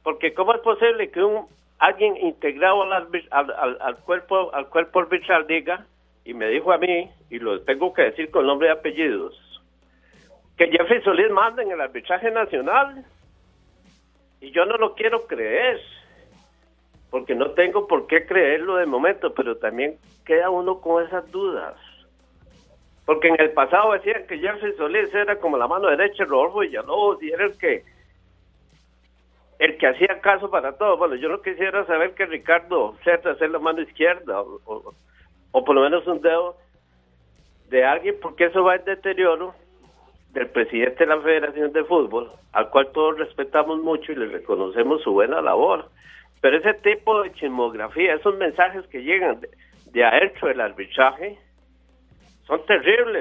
porque ¿cómo es posible que alguien integrado al cuerpo arbitral diga, y me dijo a mí, y lo tengo que decir con nombre y apellidos, que Jeffrey Solís manda en el arbitraje nacional? Y yo no lo quiero creer, porque no tengo por qué creerlo de momento, pero también queda uno con esas dudas. Porque en el pasado decían que Jeffrey Solís era como la mano derecha de Rodolfo Villalobos y era el que hacía caso para todo. Bueno, yo no quisiera saber que Ricardo Cerda sea la mano izquierda o por lo menos un dedo de alguien, porque eso va en deterioro del presidente de la Federación de Fútbol, al cual todos respetamos mucho y le reconocemos su buena labor. Pero ese tipo de chismografía, esos mensajes que llegan de adentro del arbitraje, son terribles.